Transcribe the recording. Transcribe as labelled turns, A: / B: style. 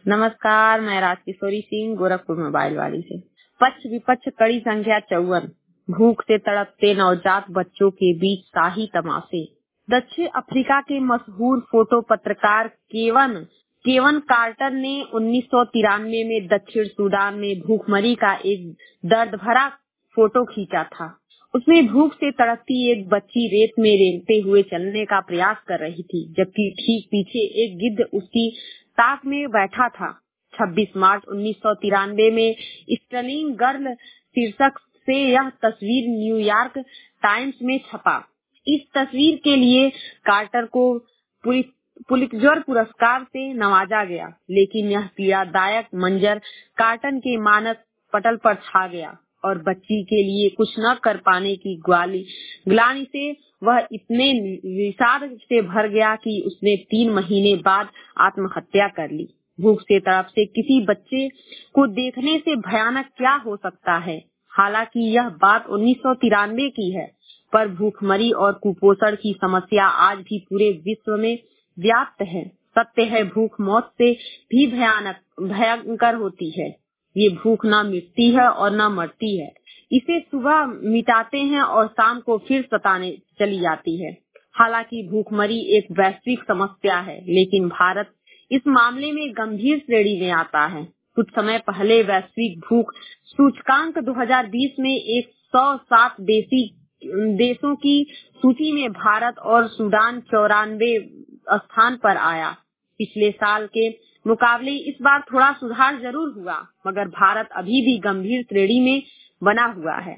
A: नमस्कार, मैं राजकिशोरी सिंह गोरखपुर मोबाइल वाली से। पक्ष विपक्ष कड़ी संख्या 54। भूख से तड़पते नवजात बच्चों के बीच शाही तमाशे। दक्षिण अफ्रीका के मशहूर फोटो पत्रकार केवन कार्टर ने 1993 में दक्षिण सूडान में भूखमरी का एक दर्द भरा फोटो खींचा था। उसमें भूख से तड़पती एक बच्ची रेत में रेंगते हुए चलने का प्रयास कर रही थी, जबकि ठीक पीछे एक गिद्ध उसकी ताक में बैठा था। 26 मार्च 1993 में स्टर्लिंग गर्ल शीर्षक से यह तस्वीर न्यूयॉर्क टाइम्स में छपा। इस तस्वीर के लिए कार्टर को पुलित्जर पुरस्कार से नवाजा गया, लेकिन यह पीड़ादायक मंजर कार्टर के मानस पटल पर छा गया और बच्ची के लिए कुछ न कर पाने की ग्लानि से वह इतने विषाद से भर गया कि उसने 3 महीने बाद आत्महत्या कर ली। भूख से तड़प से किसी बच्चे को देखने से भयानक क्या हो सकता है। हालांकि यह बात 1993 की है, पर भूखमरी और कुपोषण की समस्या आज भी पूरे विश्व में व्याप्त है। सत्य है, भूख मौत से भी भयंकर होती है। ये भूख न मिटती है और न मरती है। इसे सुबह मिटाते हैं और शाम को फिर सताने चली जाती है। हालांकि भूखमरी एक वैश्विक समस्या है, लेकिन भारत इस मामले में गंभीर श्रेणी में आता है। कुछ समय पहले वैश्विक भूख सूचकांक 2020 में 107 देशों की सूची में भारत और सूडान 94 स्थान पर आया। पिछले साल के मुकाबले इस बार थोड़ा सुधार जरूर हुआ, मगर भारत अभी भी गंभीर श्रेणी में बना हुआ है।